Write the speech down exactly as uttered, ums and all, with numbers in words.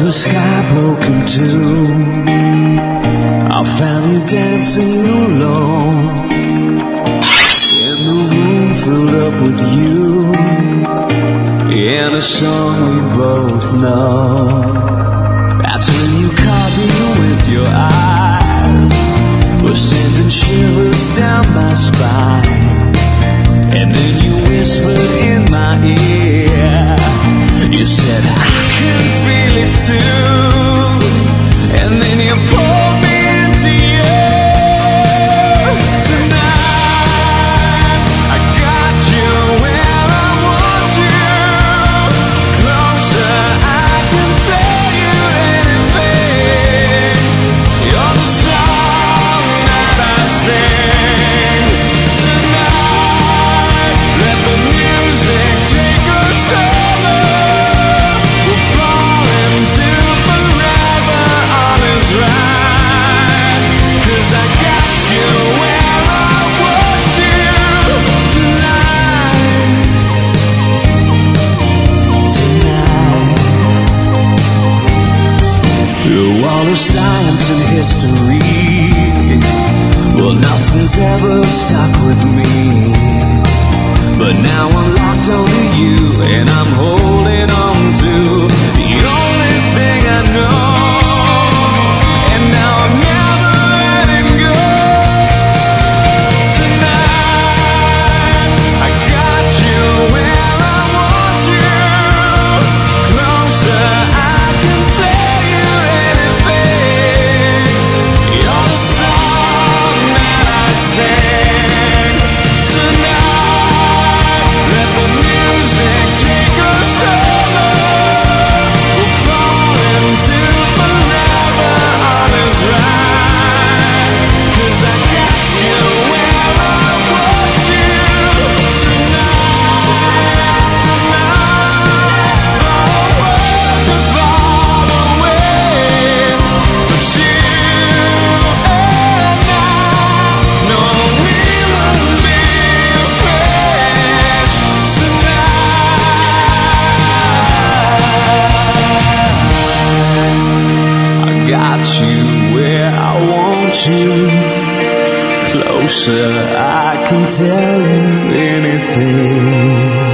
the sky broke in two. I found you dancing alone, and the room filled up with you, and a song we both know. That's when you caught me with your eyes, were sending shivers down my spine, and then you whispered in my ear. You said I can feel it too, and then you pulled me into you. Tonight I got you where I want you, closer I can tell you anything. You're the song that I sing. Tonight let the music take us over. We'll fall into forever, all is right, 'cause I got you where I want you tonight. Tonight through all of science and history, well, nothing's ever stuck with me. But now I'm locked onto you, and I'm holding on to the only thing I know. And now I'm never letting go. Tonight I got you where I want you, closer I can tell you anything. You're the song that I sing. Tonight let the music take us over. We'll fall into forever, all is right, 'cause I got you where I want you tonight. Tonight the world could fall away, but you and I know we won't be afraid tonight. I got you where I want you, closer I can tell you anything.